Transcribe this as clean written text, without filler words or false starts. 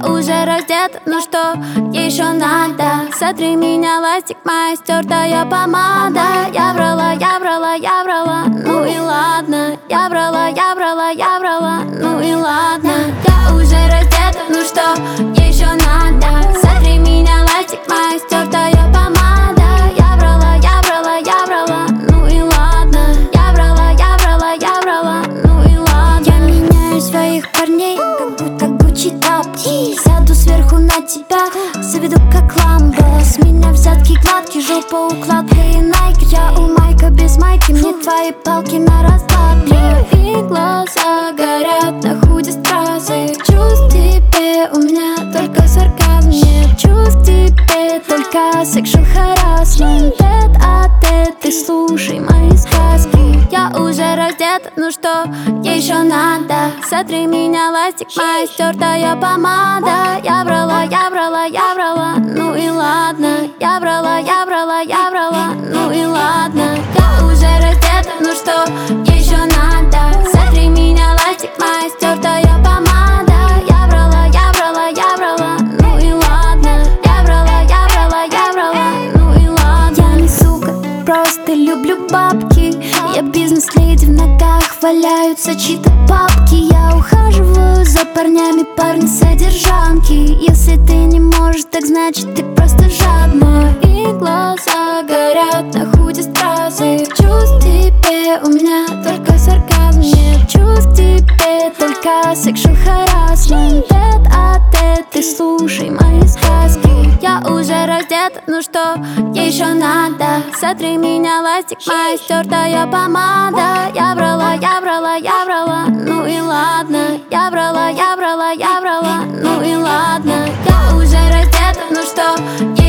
уже раздета, ну что еще надо? Сотри меня, ластик, моя стертая помада. Я врала, я врала, я врала, ну и ладно. Я врала, я врала, я врала, ну и ладно. Я уже раздета, ну что еще надо? Сотри меня, ластик, моя стертая помада. Я врала, я врала, я врала, ну и ладно. Я врала, я врала, я врала, ну и ладно. Я меняю своих парней, как будто Гуччи тапки. Сяду сверху на тебя, заведу как ламбо. С меня взятки гладкие, жопа укладка и найки. Я у Майка без майки, мне твои палки на раскладке. И глаза горят на худе страссы. Чувств тебе у меня только сарказм. Нет чувств тебе, только sexual harassment. Тет-а-тет, ты слушай мои сказки. Я уже раздета, ну что еще надо? Сотри меня, ластик, моя стертая помада. Я врала, я врала, я врала, ну и ладно. Я врала, я врала, я врала, ну и ладно. Я уже раздета, ну что еще надо? Сотри меня, ластик, моя стертая помада. Я врала, я врала, я врала, ну и ладно. Я врала, я врала, я врала, ну и ладно. Я не сука, просто люблю бабки. Я бизнес-леди, в ногах валяются чьи-то папки. Я ухаживаю за парнями, парни содержанки. Если ты не можешь, так значит ты просто жадная. И глаза горят на худе страссы. Чувств тебе у меня только сарказм. Нет чувств тебе, только sexual harassment. Тет-а-тет, ты слушай мои сказки. Я уже раздета, ну что еще надо? Сотри меня, ластик, моя стертая помада. Я врала, я врала, я врала, ну и ладно. Я врала, я врала, я врала, ну и ладно. Я уже раздета, ну что